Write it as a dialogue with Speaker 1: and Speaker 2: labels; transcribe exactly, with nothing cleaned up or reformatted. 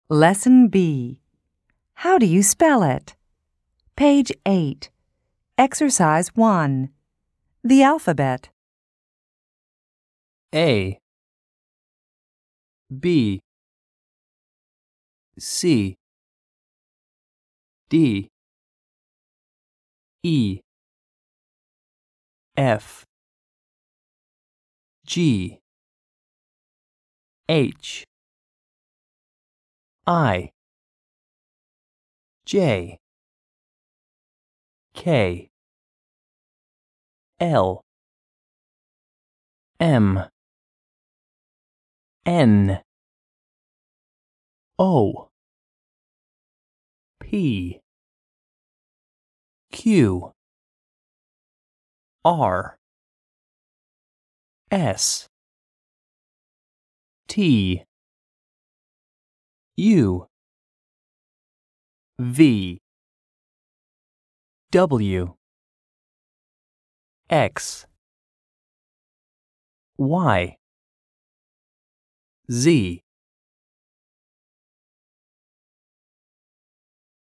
Speaker 1: Lesson B. How do you spell it? Page eight. Exercise one. The alphabet.
Speaker 2: A, B, C, D, E, F, G, H, I, J, K, L, M, N, O, P, Q, R, S, T, U, V, W, X, Y, Z.